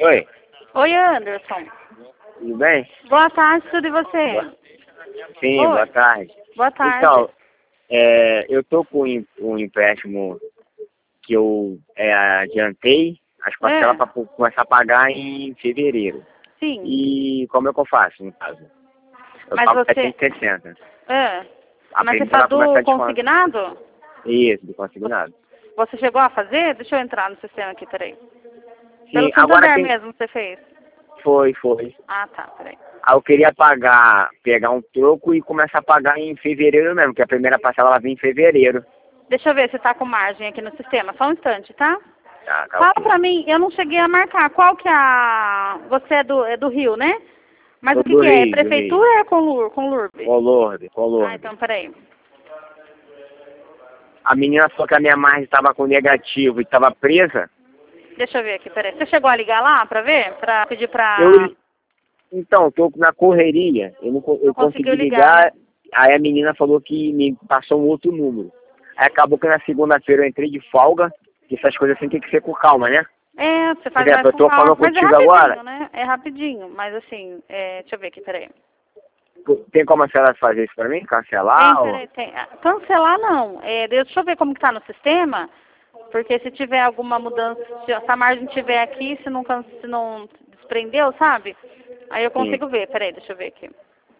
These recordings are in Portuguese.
Oi, Oi, Anderson. tudo bem? Boa tarde, tudo e você? Sim, Oi. boa tarde. Boa tarde. Então, eu tô com um empréstimo que eu adiantei as parcelas para começar a pagar em fevereiro. Sim. E como é que eu faço, no caso? Eu Mas pago você... 760. Mas você primeira faz vai começar do de quanto? consignado? Isso, do consignado. Você chegou a fazer? Deixa eu entrar no sistema aqui, peraí. Pelo Sim, agora Santander tem... mesmo você fez? Foi. Ah, tá, peraí. Aí eu queria pegar um troco e começar a pagar em fevereiro mesmo, que a primeira parcela vai vir em fevereiro. Deixa eu ver se tá com margem aqui no sistema. Só um instante, tá? Tá, Fala ok. pra mim, eu não cheguei a marcar. Qual que é a... Você é do Rio, né? Mas Sou o que do que é? Rio, do Rio. Prefeitura ou é com Lurbe? Com Lourdes. Ah, então peraí. A menina falou que a minha margem estava com negativo e estava presa. Deixa eu ver aqui, peraí. Você chegou a ligar lá pra ver? Pra pedir pra... Então, estou na correria. Eu Não conseguiu consegui ligar, ligar, aí a menina falou que me passou um outro número. Aí acabou que na segunda-feira eu entrei de folga, que essas coisas assim tem que ser com calma, né? É, você faz Por exemplo, mais eu com tô calma. falando Mas é contigo rapidinho, agora. né? É rapidinho. Mas assim, deixa eu ver aqui, peraí. Tem como a senhora fazer isso pra mim? Cancelar? Tem, peraí, tem. Cancelar não. Deixa eu ver como que tá no sistema. Porque se tiver alguma mudança, se essa margem tiver aqui, se não desprendeu, sabe? Aí eu consigo ver. Peraí, deixa eu ver aqui.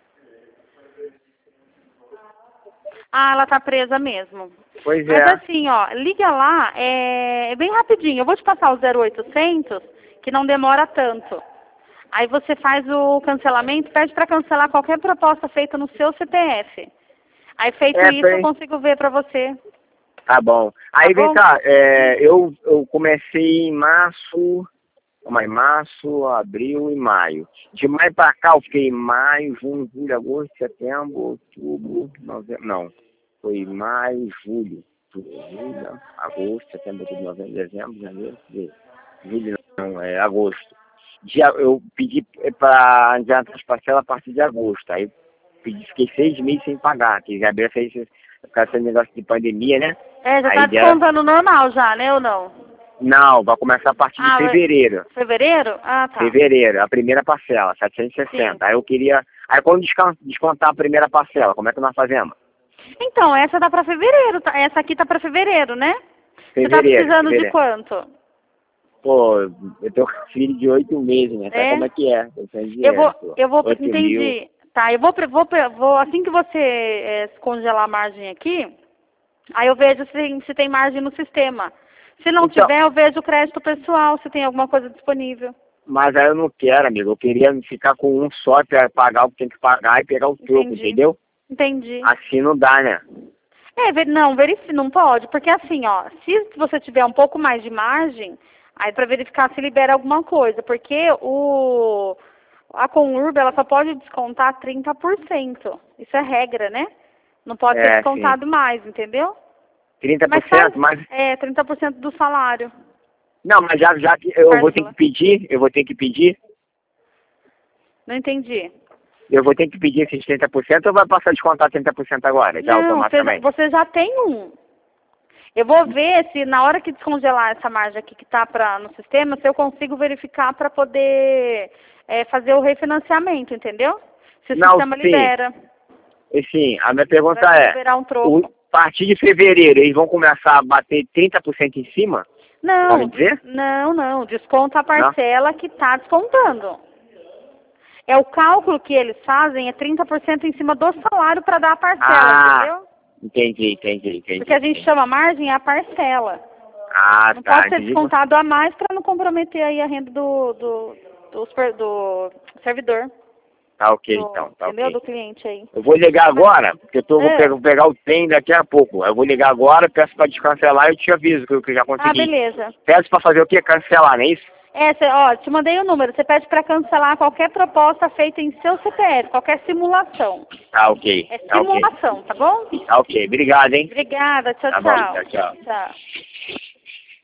Ah, ela tá presa mesmo. Pois Mas é. assim, ó, liga lá, é bem rapidinho. Eu vou te passar o 0800, que não demora tanto. Aí você faz o cancelamento, pede para cancelar qualquer proposta feita no seu CPF. Aí feito isso, eu consigo ver para você. Tá bom. Aí vem cá, eu comecei em março, abril e maio. De maio pra cá eu fiquei em maio, junho, julho, agosto, setembro, outubro, novembro, não. Foi maio, julho, agosto, setembro, outubro, novembro, dezembro, janeiro, julho não, agosto. Eu pedi para adiantar as parcelas a partir de agosto. Aí fiquei 6 meses sem pagar, que já fez por causa desse negócio de pandemia, né? Já tá descontando normal já, né, ou não? Não, vai começar a partir de fevereiro. Fevereiro? Ah, tá. Fevereiro, a primeira parcela, 760. Sim. Aí eu queria... Aí quando descontar a primeira parcela, como é que nós fazemos? Então, essa dá pra fevereiro, tá? Essa aqui tá pra fevereiro, né? Fevereiro. Você tá precisando de quanto? Pô, eu tô com filho de 8 meses, né? Sabe como é que é? Eu vou, entendi. Tá, eu vou, assim que você congelar a margem aqui, aí eu vejo se tem margem no sistema. Se não tiver, eu vejo o crédito pessoal, se tem alguma coisa disponível. Mas aí eu não quero, amigo. Eu queria ficar com um só para pagar o que tem que pagar e pegar o troco, entendeu? Entendi. Assim não dá, né? Não, não pode, porque assim, ó, se você tiver um pouco mais de margem, aí para verificar se libera alguma coisa, porque a Conurb, ela só pode descontar 30%. Isso é regra, né? Não pode ser descontado mais, entendeu? 30%? Mas 30% do salário. Não, mas já que eu vou ter que pedir, Não entendi. Eu vou ter que pedir esses 30% ou vai passar a descontar 30% agora, já automaticamente? Você já tem um. Eu vou ver se na hora que descongelar essa margem aqui que está no sistema, se eu consigo verificar para poder fazer o refinanciamento, entendeu? Se o sistema libera. Sim, a minha pergunta a partir de fevereiro, eles vão começar a bater 30% em cima? Não, desconta a parcela que está descontando. O cálculo que eles fazem é 30% em cima do salário para dar a parcela, entendeu? Entendi. Porque a gente chama margem a parcela. Não tá. Pode ser descontado a mais para não comprometer aí a renda do servidor. Tá ok, então. Tá entendeu? ok. Do cliente aí. Eu vou ligar agora, porque vou pegar o trem daqui a pouco. Eu vou ligar agora, peço para descancelar e eu te aviso que eu já consegui. Beleza. Peço para fazer o quê? Cancelar, não é isso? Te mandei o número. Você pede para cancelar qualquer proposta feita em seu CPF, qualquer simulação. Tá ok. Simulação, tá bom? Tá ok. Obrigado, hein? Obrigada. Tchau, tá tchau. Bom, tchau. Tchau.